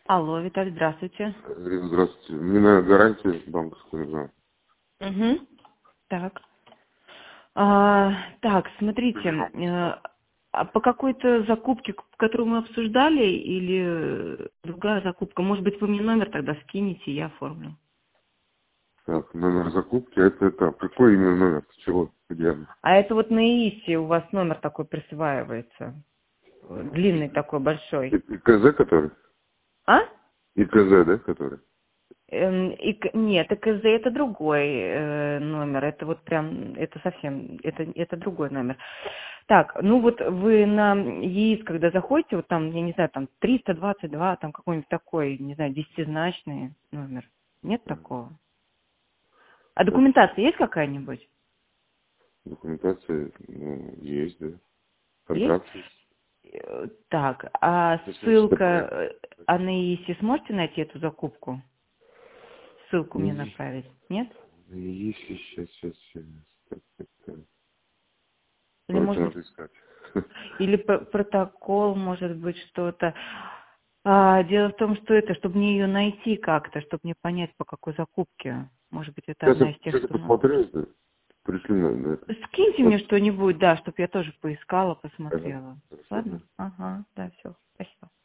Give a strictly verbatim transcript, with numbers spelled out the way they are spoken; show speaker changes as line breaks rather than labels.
Алло, Виталий, здравствуйте.
Ирина, здравствуйте. Мне на гарантию банковскую нужна.
Угу. Так. А, так, смотрите,
Телефон.
э, а по какой-то закупке, которую мы обсуждали, или другая закупка? Может быть, вы мне номер тогда скинете, я оформлю.
Так, номер закупки, это этап. Какой именно номер? С чего? Где?
А это вот на ИИСе у вас номер такой присваивается. э, Длинный такой,
И-
большой.
ИКЗ который?
А?
ИКЗ, да, который?
Эм, и к- нет, ЭКЗ это другой э, номер, это вот прям, это совсем, это, это другой номер. Так, ну вот вы на ЕИС, когда заходите, вот там, я не знаю, там триста двадцать два, там какой-нибудь такой, не знаю, десятизначный номер. Нет такого? А
Так,
документация есть какая-нибудь?
документация ну, есть, да.
Есть?
Контракт есть.
Э, Так, а
Это значит
ссылка,
такое.
э, а на ЕИСе сможете найти эту закупку? Ссылку
Ну,
мне
есть,
направить? Нет?
есть, сейчас, сейчас, сейчас. Так, так, так.
Или,
Давайте
может быть,
надо искать.
или п- протокол, может быть, что-то. А, дело в том, что это, чтобы мне ее найти как-то, чтобы мне понять, по какой закупке. Может быть, это
Сейчас
одна
я,
из тех,
сейчас я
что надо.
посмотрю, да. Пришли на, на это.
Скиньте мне
Вот.
что-нибудь, да, чтобы я тоже поискала,
Ага.
посмотрела.
Хорошо, ага.
Ладно? Ага, да, все. Спасибо.